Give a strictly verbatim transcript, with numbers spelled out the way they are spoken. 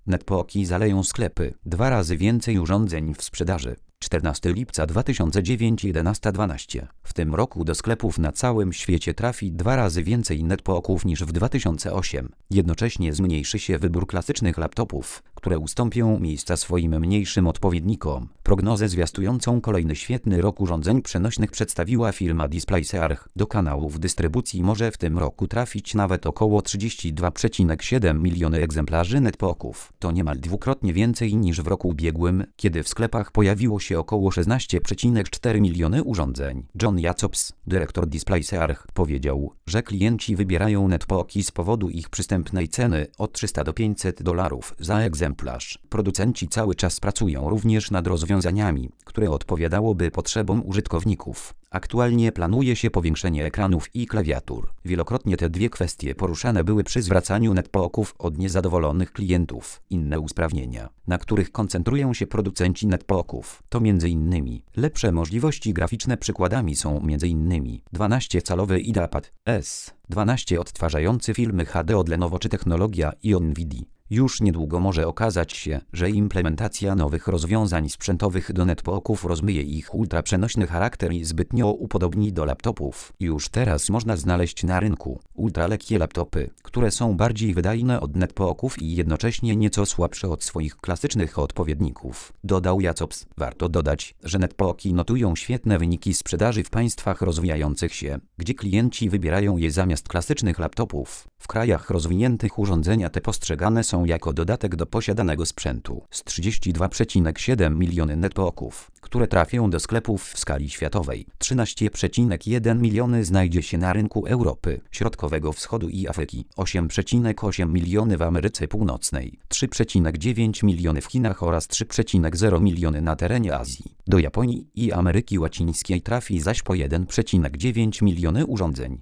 Netbooki zaleją sklepy. Dwa razy więcej urządzeń w sprzedaży. czternastego lipca dwa tysiące dziewiątego jedenasta dwanaście. W tym roku do sklepów na całym świecie trafi dwa razy więcej netbooków niż w dwa tysiące ósmym. Jednocześnie zmniejszy się wybór klasycznych laptopów, które ustąpią miejsca swoim mniejszym odpowiednikom. Prognozę zwiastującą kolejny świetny rok urządzeń przenośnych przedstawiła firma DisplaySearch. Do kanałów dystrybucji może w tym roku trafić nawet około trzydzieści dwa przecinek siedem miliony egzemplarzy netbooków. To niemal dwukrotnie więcej niż w roku ubiegłym, kiedy w sklepach pojawiło się około szesnaście przecinek cztery miliony urządzeń. John Jacobs, dyrektor DisplaySearch, powiedział, że klienci wybierają netbooki z powodu ich przystępnej ceny od trzysta do pięćset dolarów za egzemplarz. Producenci cały czas pracują również nad rozwiązaniami, które odpowiadałoby potrzebom użytkowników. Aktualnie planuje się powiększenie ekranów i klawiatur. Wielokrotnie te dwie kwestie poruszane były przy zwracaniu netbooków od niezadowolonych klientów. Inne usprawnienia, na których koncentrują się producenci netbooków, to między innymi lepsze możliwości graficzne. Przykładami są między innymi dwunastocalowy iPad S, dwanaście odtwarzający filmy H D od Lenovo czy technologia i Nvidia. Już niedługo może okazać się, że implementacja nowych rozwiązań sprzętowych do netbooków rozmyje ich ultraprzenośny charakter i zbytnio upodobni do laptopów. Już teraz można znaleźć na rynku ultralekkie laptopy, które są bardziej wydajne od netbooków i jednocześnie nieco słabsze od swoich klasycznych odpowiedników. Dodał Jacobs. Warto dodać, że netbooki notują świetne wyniki sprzedaży w państwach rozwijających się, gdzie klienci wybierają je zamiast klasycznych laptopów. W krajach rozwiniętych urządzenia te postrzegane są jako dodatek do posiadanego sprzętu. Z trzydzieści dwa przecinek siedem miliony netbooków, które trafią do sklepów w skali światowej, trzynaście przecinek jeden miliony znajdzie się na rynku Europy, Środkowego Wschodu i Afryki, osiem przecinek osiem miliony w Ameryce Północnej, trzy przecinek dziewięć miliony w Chinach oraz trzy przecinek zero miliony na terenie Azji. Do Japonii i Ameryki Łacińskiej trafi zaś po jeden przecinek dziewięć miliony urządzeń.